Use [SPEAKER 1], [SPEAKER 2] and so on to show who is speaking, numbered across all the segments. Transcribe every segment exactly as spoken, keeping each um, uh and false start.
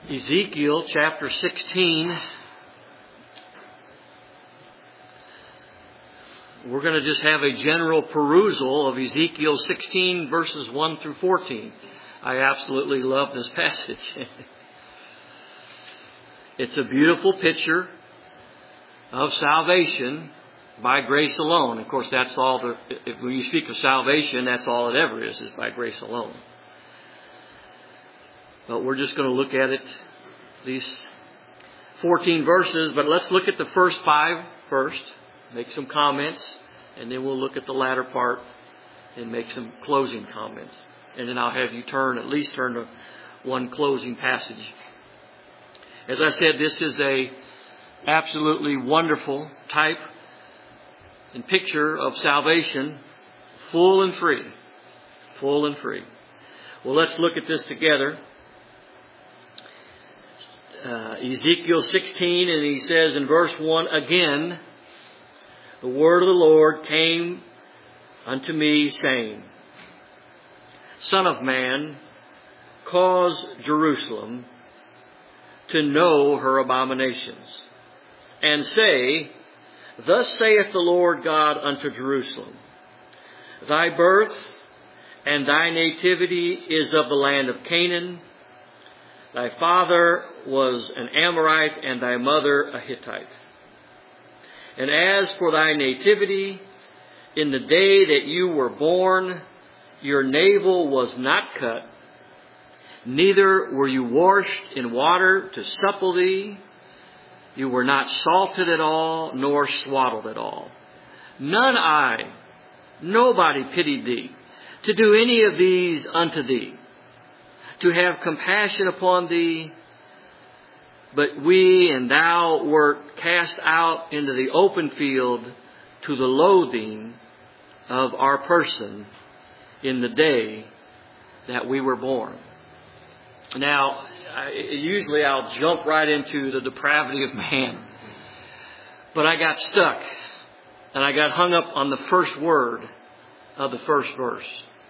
[SPEAKER 1] Ezekiel chapter sixteen. We're going to just have a general perusal of Ezekiel sixteen verses one through fourteen. I absolutely love this passage. It's a beautiful picture of salvation by grace alone. Of course, that's all the, if, when you speak of salvation, that's all it ever is, is by grace alone. But we're just going to look at it, these fourteen verses. But let's look at the first five first, make some comments, and then we'll look at the latter part and make some closing comments. And then I'll have you turn, at least turn to one closing passage. As I said, this is a absolutely wonderful type and picture of salvation, full and free. Full and free. Well, let's look at this together. Uh, Ezekiel sixteen, and he says in verse one, again, the word of the Lord came unto me, saying, Son of man, cause Jerusalem to know her abominations, and say, Thus saith the Lord God unto Jerusalem, Thy birth and thy nativity is of the land of Canaan. Thy father was an Amorite, and thy mother a Hittite. And as for thy nativity, in the day that you were born, your navel was not cut, neither were you washed in water to supple thee. You were not salted at all, nor swaddled at all. None I, nobody pitied thee, to do any of these unto thee, to have compassion upon thee. But we and thou wert cast out into the open field to the loathing of our person in the day that we were born. Now, I, usually I'll jump right into the depravity of man. But I got stuck. And I got hung up on the first word of the first verse.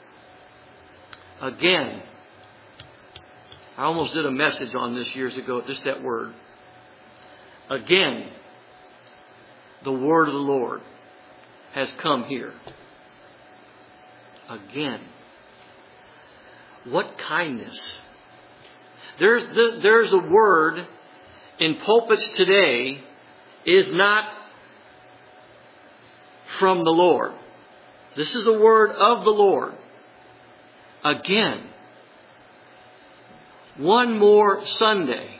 [SPEAKER 1] Again. I almost did a message on this years ago, just that word. Again, the word of the Lord has come here. Again. What kindness. There's, there's a word in pulpits today is not from the Lord. This is the word of the Lord. Again. One more Sunday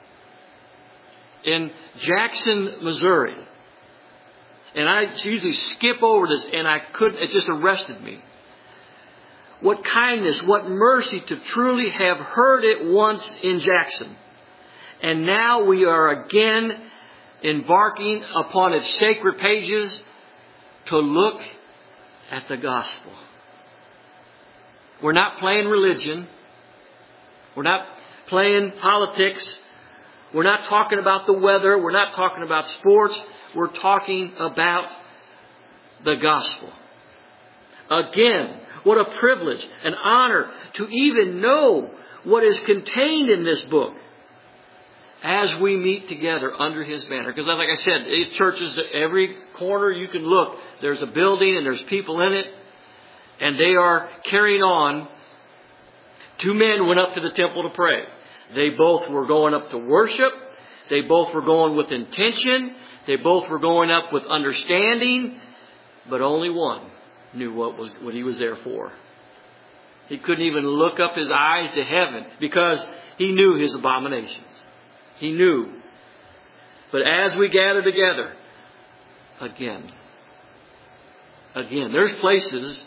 [SPEAKER 1] in Jackson, Missouri. And I usually skip over this, and I couldn't, it just arrested me. What kindness, what mercy to truly have heard it once in Jackson. And now we are again embarking upon its sacred pages to look at the gospel. We're not playing religion. We're not playing politics. We're not talking about the weather. We're not talking about sports. We're talking about the gospel. Again, what a privilege, an honor to even know what is contained in this book as we meet together under His banner. Because like I said, these churches, every corner you can look, there's a building and there's people in it. And they are carrying on. Two men went up to the temple to pray. They both were going up to worship. They both were going with intention. They both were going up with understanding. But only one knew what was what he was there for. He couldn't even look up his eyes to heaven because he knew his abominations. He knew. But as we gather together, again, again, there's places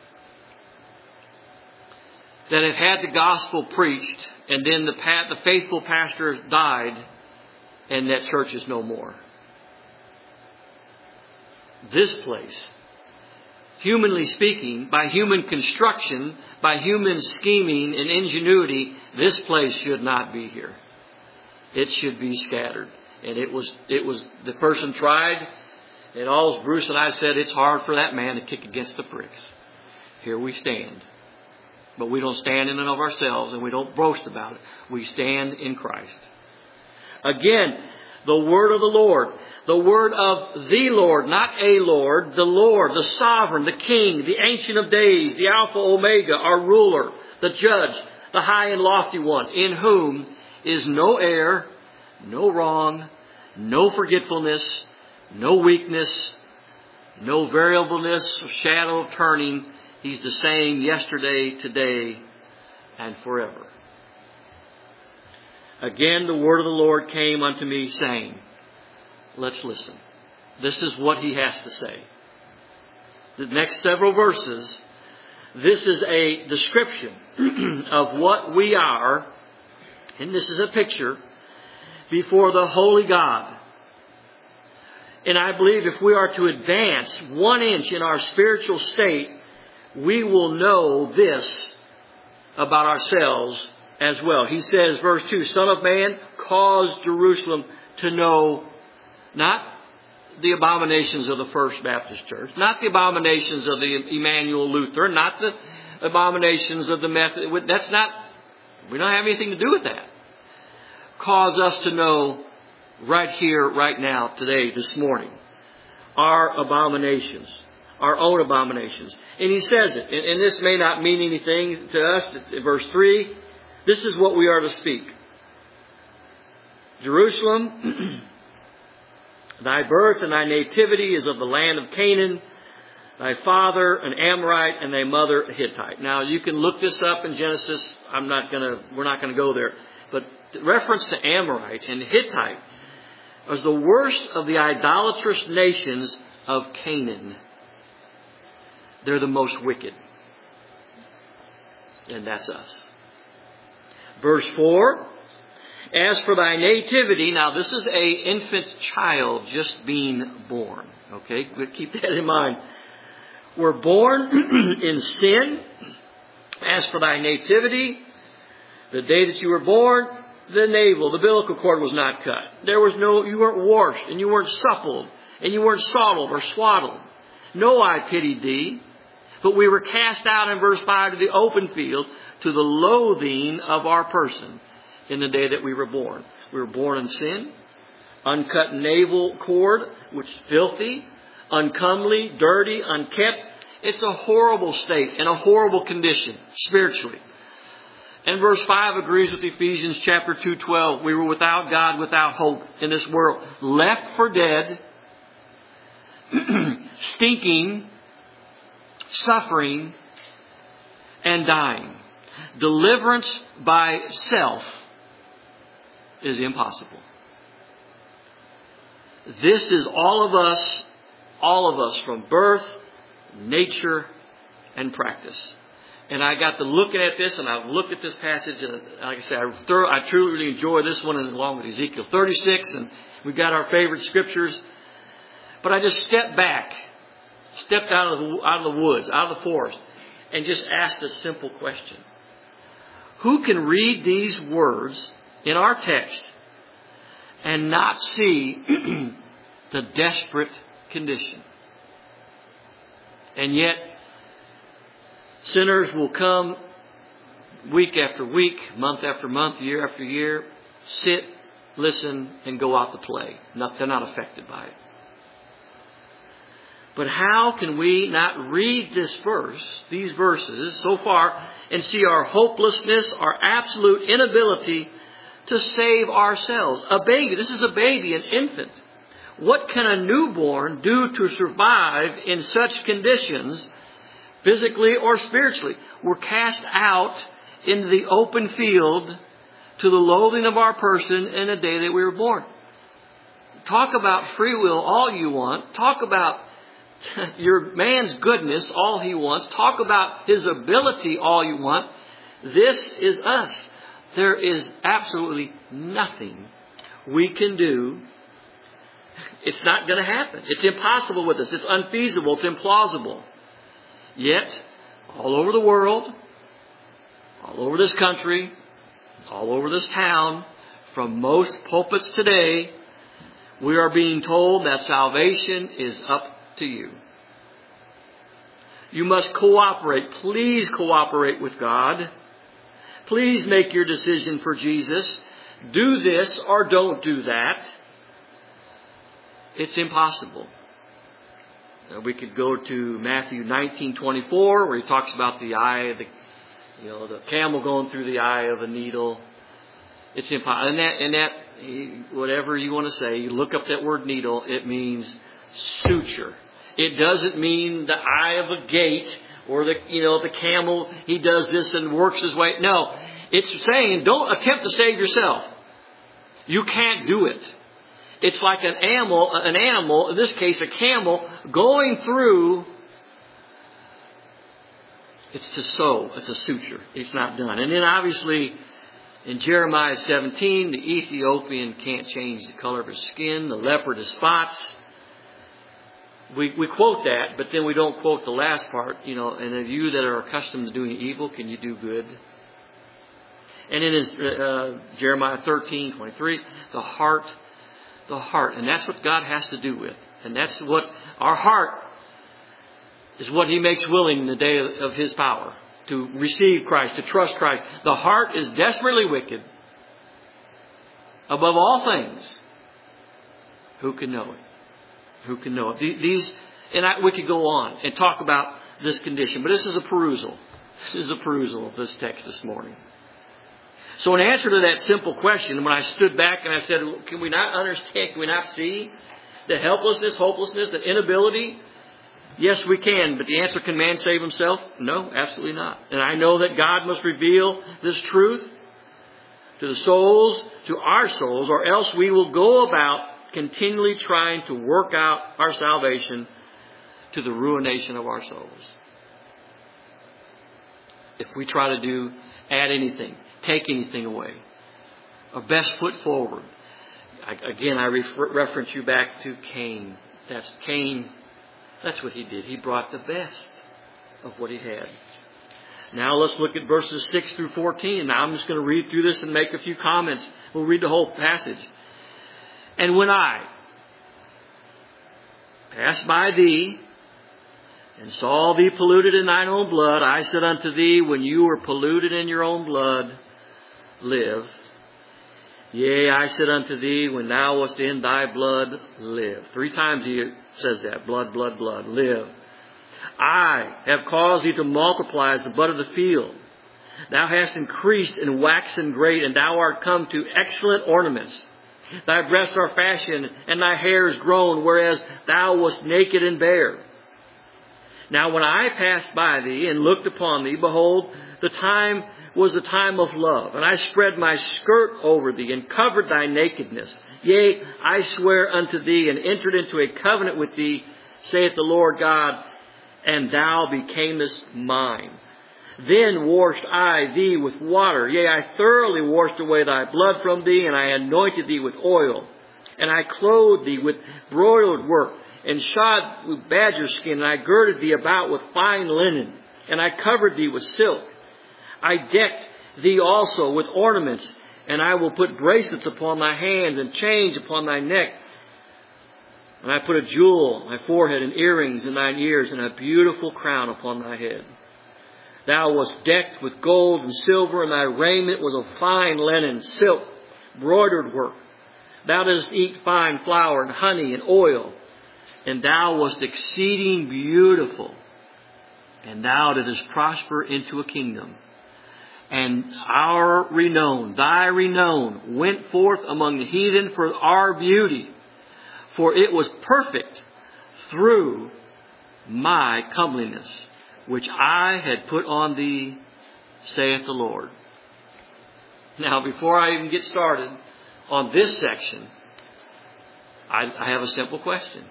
[SPEAKER 1] that have had the gospel preached, and then the, the faithful pastor died, and that church is no more. This place, humanly speaking, by human construction, by human scheming and ingenuity, this place should not be here. It should be scattered. And it was, it was, the person tried, and all Bruce and I said, it's hard for that man to kick against the pricks. Here we stand. But we don't stand in and of ourselves, and we don't boast about it. We stand in Christ. Again, the word of the Lord. The word of the Lord, not a Lord. The Lord, the sovereign, the King, the Ancient of Days, the Alpha Omega, our ruler, the judge, the high and lofty one, in whom is no error, no wrong, no forgetfulness, no weakness, no variableness, shadow of turning. He's the same yesterday, today, and forever. Again, the word of the Lord came unto me, saying, let's listen. This is what he has to say. The next several verses, this is a description of what we are, and this is a picture before the holy God. And I believe if we are to advance one inch in our spiritual state, we will know this about ourselves as well. He says, verse two, Son of man, cause Jerusalem to know not the abominations of the First Baptist Church, not the abominations of the Emmanuel Lutheran, not the abominations of the Methodist. That's not, we don't have anything to do with that. Cause us to know right here, right now, today, this morning, our abominations, our own abominations. And he says it, and, and this may not mean anything to us. Verse three, this is what we are to speak. Jerusalem, thy birth and thy nativity is of the land of Canaan, thy father an Amorite and thy mother a Hittite. Now you can look this up in Genesis. I'm not gonna, we're not gonna go there. But reference to Amorite and Hittite was the worst of the idolatrous nations of Canaan. They're the most wicked. And that's us. Verse four, as for thy nativity, now this is a infant child just being born. Okay, keep that in mind. We're born in sin. As for thy nativity, the day that you were born, the navel, the umbilical cord was not cut. There was no, you weren't washed, and you weren't suppled, and you weren't swaddled or swaddled. No eye pitied thee, but we were cast out in verse five to the open field, to the loathing of our person in the day that we were born. We were born in sin, uncut navel cord, which is filthy, uncomely, dirty, unkept. It's a horrible state and a horrible condition spiritually. And verse five agrees with Ephesians chapter two twelve. We were without God, without hope in this world. Left for dead, stinking, suffering, and dying. Deliverance by self is impossible. This is all of us, all of us from birth, nature, and practice. And I got to looking at this, and I've looked at this passage, and like I said, I, thorough, I truly really enjoy this one, and along with Ezekiel thirty-six, and we've got our favorite scriptures. But I just stepped back, stepped out of the, out of the woods, out of the forest, and just asked a simple question. Who can read these words in our text and not see the desperate condition? And yet, sinners will come week after week, month after month, year after year, sit, listen, and go out to play. Not, they're not affected by it. But how can we not read this verse, these verses so far, and see our hopelessness, our absolute inability to save ourselves? A baby, this is a baby, an infant. What can a newborn do to survive in such conditions, physically or spiritually? We're cast out into the open field to the loathing of our person in the day that we were born. Talk about free will all you want. Talk about your man's goodness all he wants. Talk about his ability all you want. This is us. There is absolutely nothing we can do. It's not going to happen. It's impossible with us. It's unfeasible. It's implausible. Yet, all over the world, all over this country, all over this town, from most pulpits today, we are being told that salvation is up to you. You must cooperate. Please cooperate with God. Please make your decision for Jesus. Do this or don't do that. It's impossible. Uh, we could go to Matthew nineteen twenty-four, where he talks about the eye of the, you know, the camel going through the eye of a needle. It's impossible. And that, and that, whatever you want to say, you look up that word needle. It means suture. It doesn't mean the eye of a gate or the, you know, the camel. He does this and works his way. No, it's saying don't attempt to save yourself. You can't do it. It's like an animal, an animal, in this case a camel, going through. It's to sew. It's a suture. It's not done. And then obviously in Jeremiah seventeen, the Ethiopian can't change the color of his skin. The leopard has spots. We we quote that, but then we don't quote the last part. You know, and of you that are accustomed to doing evil, can you do good? And in his, uh, Jeremiah thirteen twenty-three, the heart, the heart. And that's what God has to do with. And that's what our heart is, what He makes willing in the day of, of His power. To receive Christ, to trust Christ. The heart is desperately wicked. Above all things, who can know it? Who can know it? These, and I, we could go on and talk about this condition, but this is a perusal. This is a perusal of this text this morning. So in answer to that simple question, when I stood back and I said, can we not understand, can we not see the helplessness, hopelessness, and inability? Yes, we can, but the answer, can man save himself? No, absolutely not. And I know that God must reveal this truth to the souls, to our souls, or else we will go about continually trying to work out our salvation to the ruination of our souls. If we try to do, add anything, take anything away, our best foot forward. I, again, I refer, reference you back to Cain. That's Cain. That's what he did. He brought the best of what he had. Now let's look at verses six through fourteen. Now I'm just going to read through this and make a few comments. We'll read the whole passage. And when I passed by thee and saw thee polluted in thine own blood, I said unto thee, when you were polluted in your own blood, live. Yea, I said unto thee, when thou wast in thy blood, live. Three times he says that. Blood, blood, blood. Live. I have caused thee to multiply as the bud of the field. Thou hast increased and waxen great, and thou art come to excellent ornaments. Thy breasts are fashioned, and thy hair is grown, whereas thou wast naked and bare. Now when I passed by thee and looked upon thee, behold, the time was the time of love. And I spread my skirt over thee, and covered thy nakedness. Yea, I swear unto thee, and entered into a covenant with thee, saith the Lord God, and thou becamest mine. Then washed I thee with water. Yea, I thoroughly washed away thy blood from thee, and I anointed thee with oil. And I clothed thee with broidered work, and shod with badger skin, and I girded thee about with fine linen, and I covered thee with silk. I decked thee also with ornaments, and I will put bracelets upon thy hands, and chains upon thy neck. And I put a jewel on thy forehead, and earrings in thine ears, and a beautiful crown upon thy head. Thou wast decked with gold and silver, and thy raiment was of fine linen, silk, broidered work. Thou didst eat fine flour and honey and oil, and thou wast exceeding beautiful. And thou didst prosper into a kingdom. And our renown, thy renown, went forth among the heathen for our beauty. For it was perfect through my comeliness, which I had put on thee, saith the Lord. Now, before I even get started on this section, I, I have a simple question.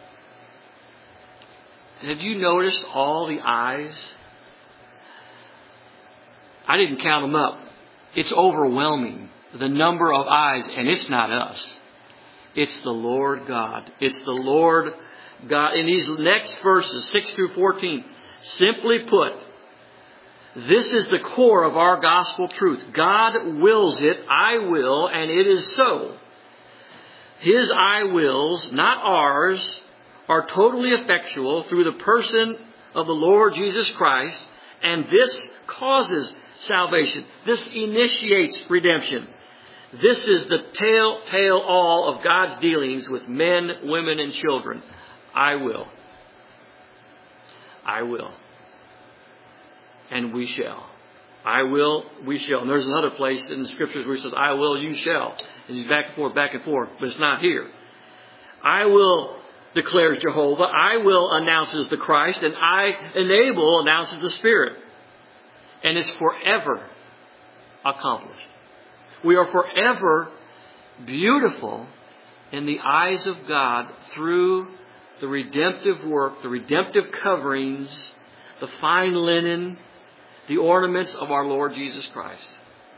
[SPEAKER 1] Have you noticed all the eyes? I didn't count them up. It's overwhelming, the number of eyes, and it's not us. It's the Lord God. It's the Lord God. In these next verses, six through fourteen, simply put, this is the core of our gospel truth. God wills it, I will, and it is so. His I wills, not ours, are totally effectual through the person of the Lord Jesus Christ, and this causes salvation. This initiates redemption. This is the telltale all of God's dealings with men, women, and children. I will. I will. And we shall. I will, we shall. And there's another place in the Scriptures where he says, I will, you shall. And he's back and forth, back and forth. But it's not here. I will, declares Jehovah. I will announces the Christ. And I enable announces the Spirit. And it's forever accomplished. We are forever beautiful in the eyes of God through the redemptive work, the redemptive coverings, the fine linen, the ornaments of our Lord Jesus Christ.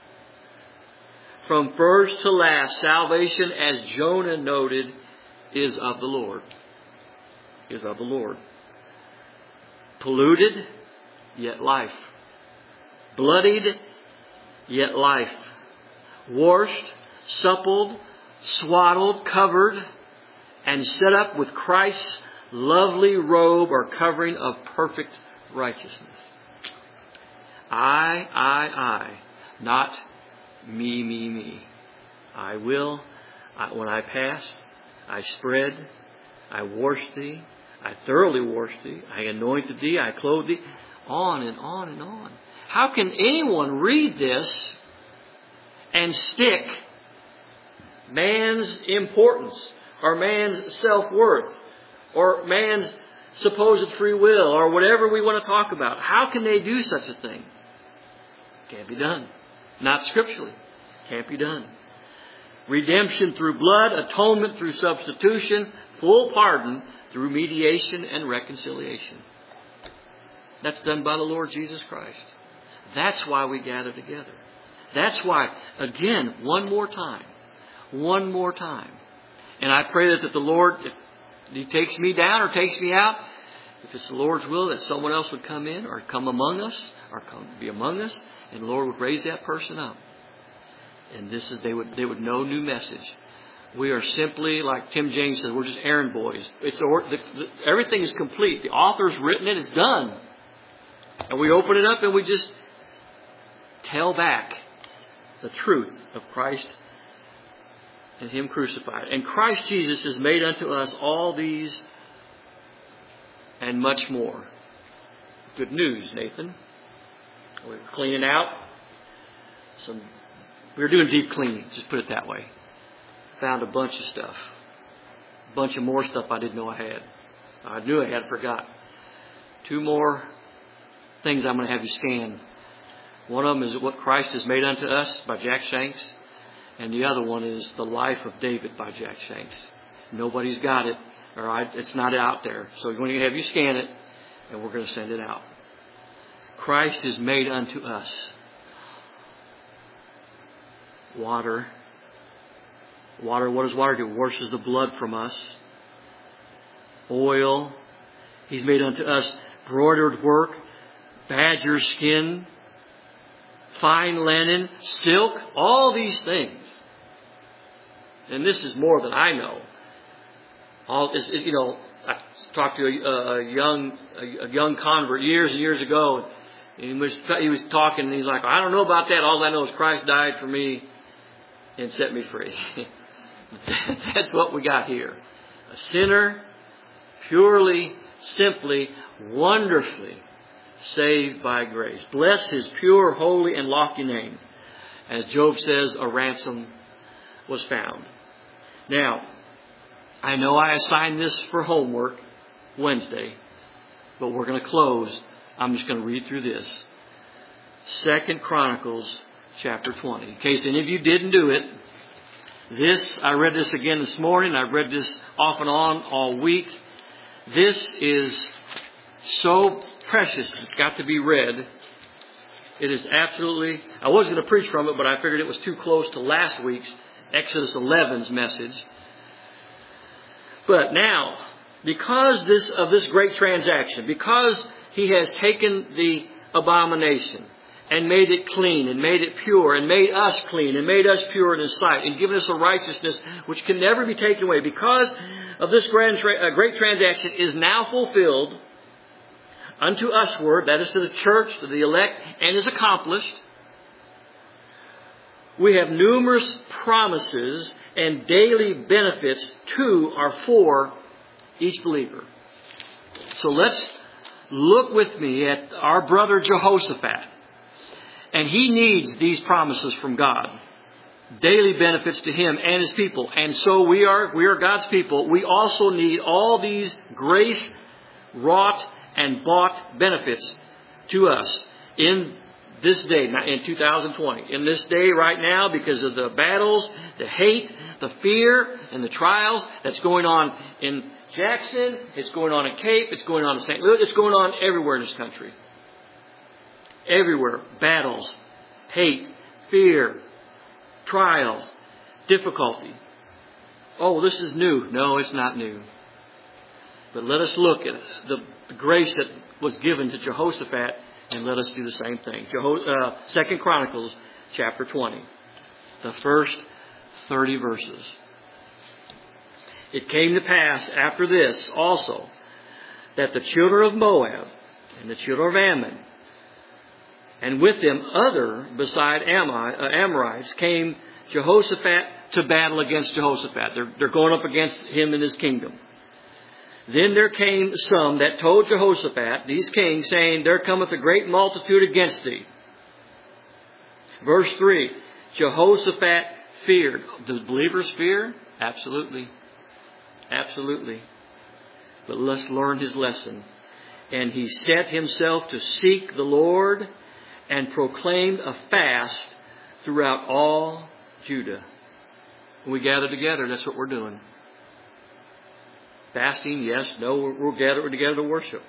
[SPEAKER 1] From first to last, salvation, as Jonah noted, is of the Lord. Is of the Lord. Polluted, yet life. Bloodied, yet life. Washed, suppled, swaddled, covered, and set up with Christ's lovely robe or covering of perfect righteousness. I, I, I, not me, me, me. I will, I, when I pass, I spread, I wash thee, I thoroughly wash thee, I anointed thee, I clothe thee, on and on and on. How can anyone read this and stick man's importance or man's self-worth or man's supposed free will or whatever we want to talk about? How can they do such a thing? Can't be done. Not scripturally. Can't be done. Redemption through blood, atonement through substitution, full pardon through mediation and reconciliation. That's done by the Lord Jesus Christ. That's why we gather together. That's why, again, one more time, one more time. And I pray that, that the Lord, if He takes me down or takes me out, if it's the Lord's will that someone else would come in or come among us or come be among us, and the Lord would raise that person up. And this is, they would, they would know new message. We are simply, like Tim James said, we're just errand boys. It's the, the, everything is complete. The author's written it, it's done. And we open it up and we just tell back the truth of Christ and Him crucified. And Christ Jesus has made unto us all these and much more. Good news, Nathan. We're cleaning out some. We were doing deep cleaning, just put it that way. Found a bunch of stuff. A bunch of more stuff I didn't know I had. I knew I had, forgot. Two more things I'm going to have you scan. One of them is What Christ Has Made Unto Us by Jack Shanks. And the other one is The Life of David by Jack Shanks. Nobody's got it. All right, it's not out there. So we're going to have you scan it, and we're going to send it out. Christ is made unto us water. Water, what does water do? It washes the blood from us. Oil. He's made unto us broidered work, badger skin, fine linen, silk, all these things. And this is more than I know. All is, you know, I talked to a, a young a young convert years and years ago. And he was he was talking, and he's like, I don't know about that. All I know is Christ died for me and set me free. That's what we got here. A sinner, purely, simply, wonderfully saved by grace. Bless His pure, holy, and lofty name. As Job says, a ransom was found. Now, I know I assigned this for homework Wednesday, but we're going to close. I'm just going to read through this. Second Chronicles chapter twenty. In case any of you didn't do it, this, I read this again this morning. I've read this off and on all week. This is so precious. It's got to be read. It is absolutely, I was going to preach from it, but I figured it was too close to last week's Exodus eleven's message. But now, because this of this great transaction, because He has taken the abomination and made it clean and made it pure and made us clean and made us pure in His sight and given us a righteousness which can never be taken away, because of this grand tra- uh, great transaction is now fulfilled, unto usward, that is to the church, to the elect, and is accomplished. We have numerous promises and daily benefits to or for each believer. So let's look with me at our brother Jehoshaphat. And he needs these promises from God. Daily benefits to him and his people. And so we are, we are God's people. We also need all these grace wrought and bought benefits to us in this day, in two thousand twenty. In this day right now, because of the battles, the hate, the fear, and the trials that's going on in Jackson, it's going on in Cape, it's going on in Saint Louis, it's going on everywhere in this country. Everywhere. Battles, hate, fear, trials, difficulty. Oh, this is new. No, it's not new. But let us look at the grace that was given to Jehoshaphat, and let us do the same thing. Jeho- uh, Second Chronicles chapter twenty. The first thirty verses. It came to pass after this also that the children of Moab and the children of Ammon, and with them other beside Ammi- uh, Amorites, came Jehoshaphat to battle against Jehoshaphat. They're, they're going up against him and his kingdom. Then there came some that told Jehoshaphat, these kings, saying, there cometh a great multitude against thee. Verse three, Jehoshaphat feared. Do believers fear? Absolutely. Absolutely. But let's learn his lesson. And he set himself to seek the Lord and proclaimed a fast throughout all Judah. When we gather together, that's what we're doing. Fasting, yes, no, we're, we're gathered together to worship.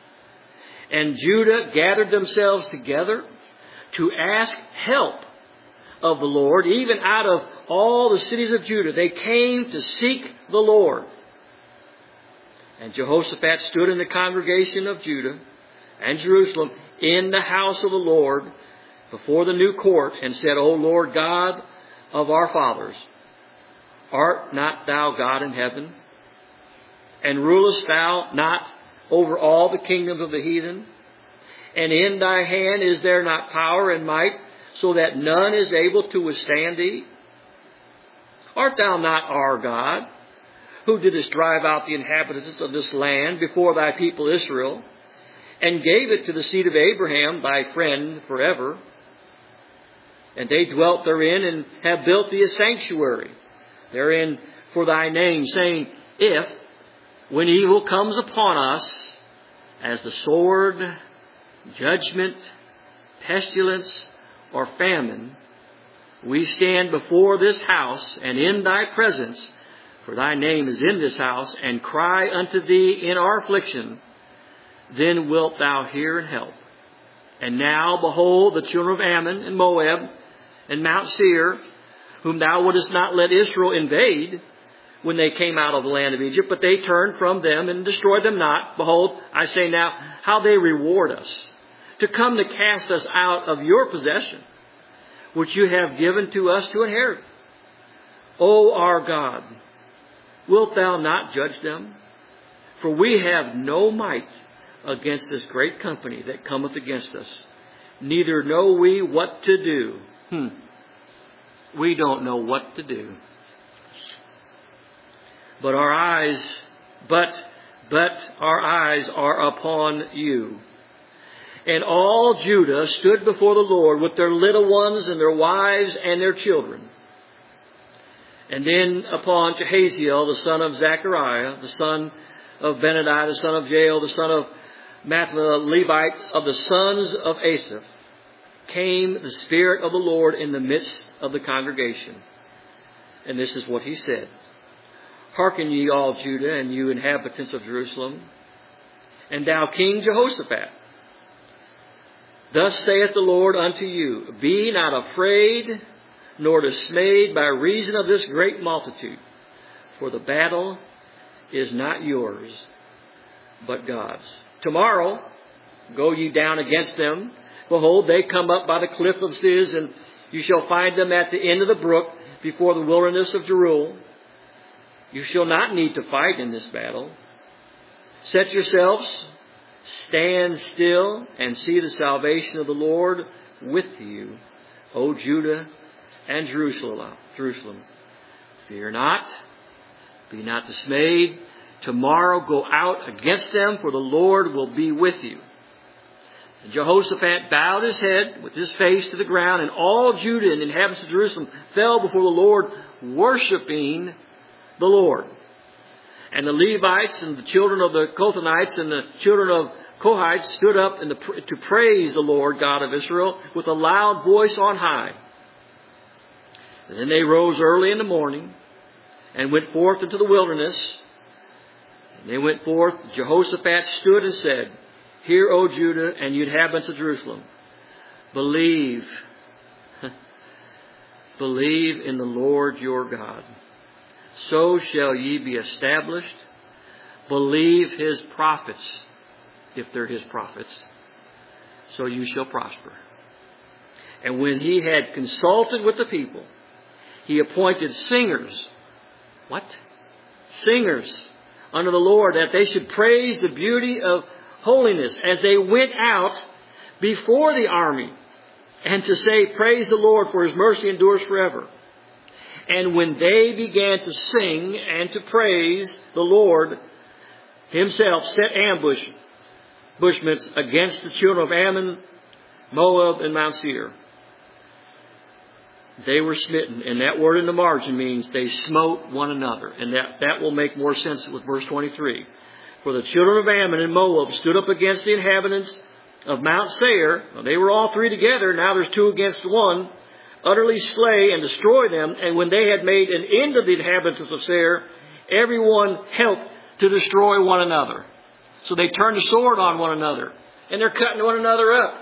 [SPEAKER 1] And Judah gathered themselves together to ask help of the Lord, even out of all the cities of Judah. They came to seek the Lord. And Jehoshaphat stood in the congregation of Judah and Jerusalem in the house of the Lord before the new court and said, O Lord God of our fathers, art not thou God in heaven? And rulest thou not over all the kingdoms of the heathen? And in thy hand is there not power and might, so that none is able to withstand thee? Art thou not our God, who didst drive out the inhabitants of this land before thy people Israel, and gave it to the seed of Abraham, thy friend, forever? And they dwelt therein, and have built thee a sanctuary therein for thy name, saying, if, when evil comes upon us, as the sword, judgment, pestilence, or famine, we stand before this house and in thy presence, for thy name is in this house, and cry unto thee in our affliction, then wilt thou hear and help. And now, behold, the children of Ammon and Moab and Mount Seir, whom thou wouldest not let Israel invade when they came out of the land of Egypt, but they turned from them and destroyed them not. Behold, I say now, how they reward us, to come to cast us out of your possession, which you have given to us to inherit. O our God, wilt thou not judge them? For we have no might against this great company that cometh against us, neither know we what to do. Hmm. We don't know what to do. But our eyes, but, but our eyes are upon you. And all Judah stood before the Lord with their little ones and their wives and their children. And then upon Jehaziel, the son of Zechariah, the son of Benadiah, the son of Jael, the son of Mattathiah, Levite, of the sons of Asaph, came the Spirit of the Lord in the midst of the congregation. And this is what he said. Hearken ye all Judah, and you inhabitants of Jerusalem, and thou King Jehoshaphat. Thus saith the Lord unto you, be not afraid, nor dismayed by reason of this great multitude, for the battle is not yours, but God's. Tomorrow go ye down against them. Behold, they come up by the cliff of Ziz, and you shall find them at the end of the brook, before the wilderness of Jeruel. You shall not need to fight in this battle. Set yourselves, Stand still and see the salvation of the Lord with you, O Judah and Jerusalem. Jerusalem. Fear not, be not dismayed. Tomorrow go out against them, for the Lord will be with you. And Jehoshaphat bowed his head with his face to the ground, and all Judah and the inhabitants of Jerusalem fell before the Lord, worshiping the Lord. And the Levites and the children of the Kohathites and the children of Kohath stood up in the, to praise the Lord God of Israel with a loud voice on high. And then they rose early in the morning and went forth into the wilderness. And they went forth. Jehoshaphat stood and said, Hear, O Judah and you inhabitants of Jerusalem, believe, believe in the Lord your God. So shall ye be established. Believe his prophets, if they're his prophets, so you shall prosper. And when he had consulted with the people, he appointed singers. What? Singers unto the Lord, that they should praise the beauty of holiness as they went out before the army, and to say, Praise the Lord, for his mercy endures forever. And when they began to sing and to praise, the Lord himself set ambush bushments against the children of Ammon, Moab, and Mount Seir. They were smitten. And that word in the margin means they smote one another. And that, that will make more sense with verse twenty-three. For the children of Ammon and Moab stood up against the inhabitants of Mount Seir. Well, they were all three together. Now there's two against one. Utterly slay and destroy them. And when they had made an end of the inhabitants of Seir, everyone helped to destroy one another. So they turned the sword on one another. And they're cutting one another up.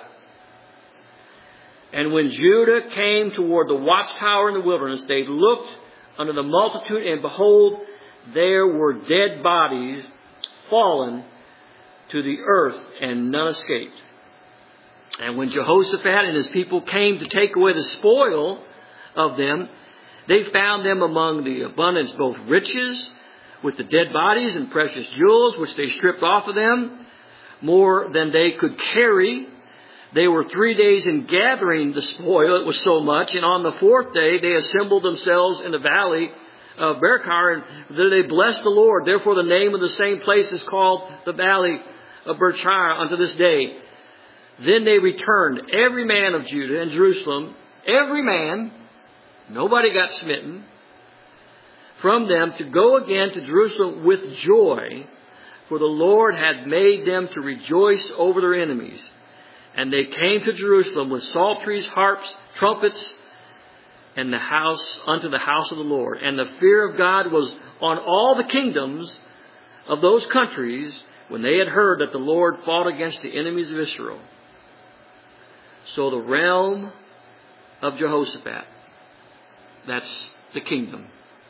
[SPEAKER 1] And when Judah came toward the watchtower in the wilderness, they looked unto the multitude, and behold, there were dead bodies fallen to the earth, and none escaped. And when Jehoshaphat and his people came to take away the spoil of them, they found them among the abundance both riches, with the dead bodies, and precious jewels, which they stripped off of them, more than they could carry. They were three days in gathering the spoil. It was so much. And on the fourth day, they assembled themselves in the valley of Berkar, and there they blessed the Lord. Therefore, the name of the same place is called the valley of Berkar unto this day. Then they returned, every man of Judah and Jerusalem, every man, nobody got smitten, from them to go again to Jerusalem with joy, for the Lord had made them to rejoice over their enemies. And they came to Jerusalem with psalteries, harps, trumpets, and the house unto the house of the Lord. And the fear of God was on all the kingdoms of those countries when they had heard that the Lord fought against the enemies of Israel. So the realm of Jehoshaphat, that's the kingdom,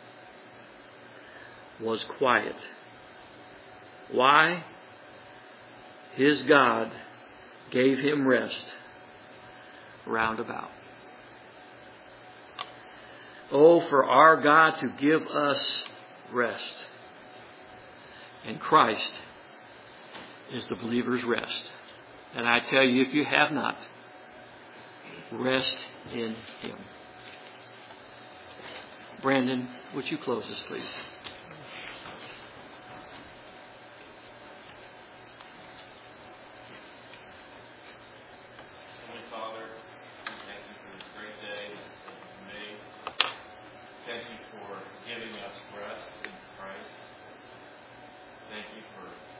[SPEAKER 1] was quiet. Why? His God gave him rest round about. Oh, for our God to give us rest. And Christ is the believer's rest. And I tell you, if you have not, rest in him. Brandon, would you close this, please?